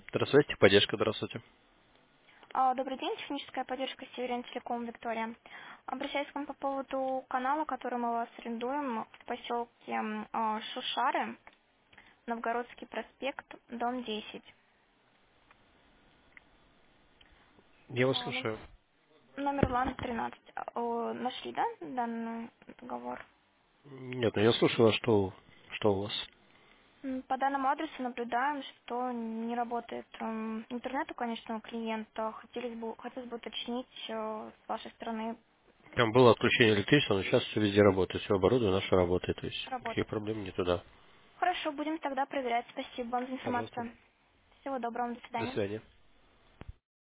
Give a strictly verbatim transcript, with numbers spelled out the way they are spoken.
Здравствуйте, поддержка, здравствуйте. А, Добрый день, техническая поддержка Северин Телеком Виктория. Обращаюсь к вам по поводу канала, который мы у вас арендуем в поселке м, а, Шушары, Новгородский проспект, дом десять. Я вас А, ну, слушаю. Номер Лан тринадцать. А, о, Нашли, да, данный договор? Нет, ну я слушаю, а что, что у вас? М, По данному адресу наблюдаем, что не работает м, интернет у конечного клиента. Хотелось бы, хотелось бы уточнить э, с вашей стороны, Там было отключение электричества, но сейчас все везде работает, все оборудование наше работает, то есть никаких работает. проблем не туда. Хорошо, будем тогда проверять. Спасибо вам за Пожалуйста. информацию. Всего доброго, до До свидания. свидания.